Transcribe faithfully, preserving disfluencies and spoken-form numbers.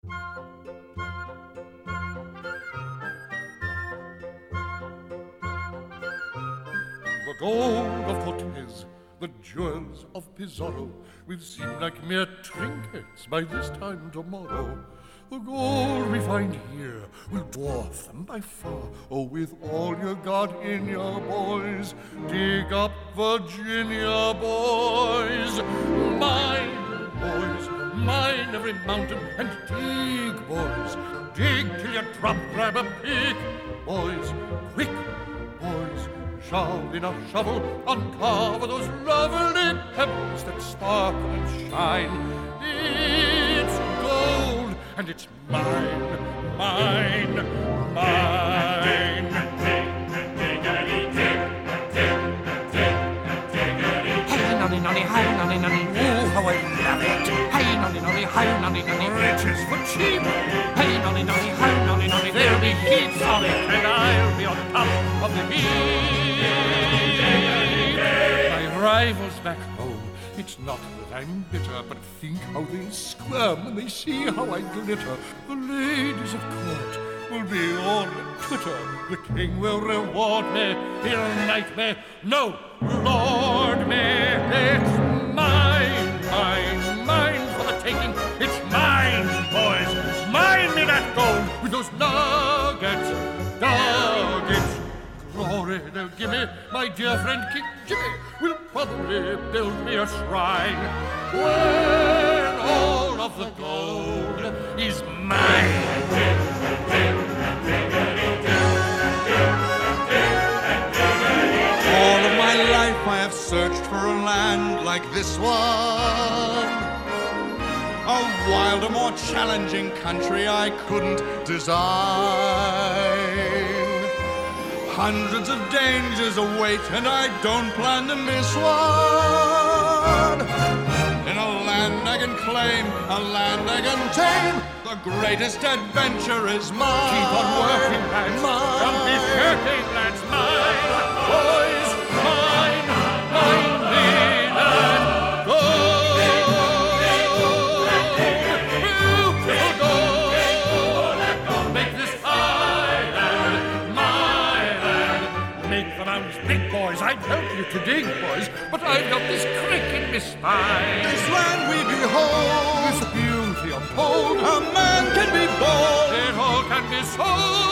The gold of Cortez, the jewels of Pizarro will seem like mere trinkets by this time tomorrow. The gold we find here will dwarf them by far. Oh, with all you got in your boys, dig up Virginia, boys. Mine, boys, mine every mountain, and dig, boys. Dig till you drop, grab a pick, boys. Quick, boys. Shove in a shovel, uncover those lovely pebbles that sparkle and shine. It's gold, and it's mine, mine, mine. Hey, nonny, nonny, hi, nonny, nonny. Oh, how I love it. Hey, nonny, nonny, hi, nonny, nonny. Riches for cheap. Hey, nonny, nonny, hi, nonny, nonny. There'll be heaps of it, and I'll be on top of the heap. My rivals back home, it's not that I'm bitter, but think how they'll squirm when they see how I glitter. The ladies of court will be all a twitter. The king will reward me, he'll knight me, no, lord me. It's mine, mine, mine for the taking. It's mine, boys, mine me that gold with those nuggets, nuggets. Glory they'll give me, my dear friend King Jimmy will probably build me a shrine when all of the gold is mine. All of my life I have searched for a land like this one, a wilder, more challenging country I couldn't design. Hundreds of dangers await, and I don't plan to miss one. In a land I can claim, a land I can tame, the greatest adventure is mine. Keep on working, lads. Mine. Don't be shirking, lads. Mine, boys, mine, mine, me that gold. Beautiful gold. Make this island mine. Make the mountains big, boys. I'd help you to dig, boys, but I've got this crick in my spine. This land we behold, This beauty untold, a man can be bold. it all can be sold.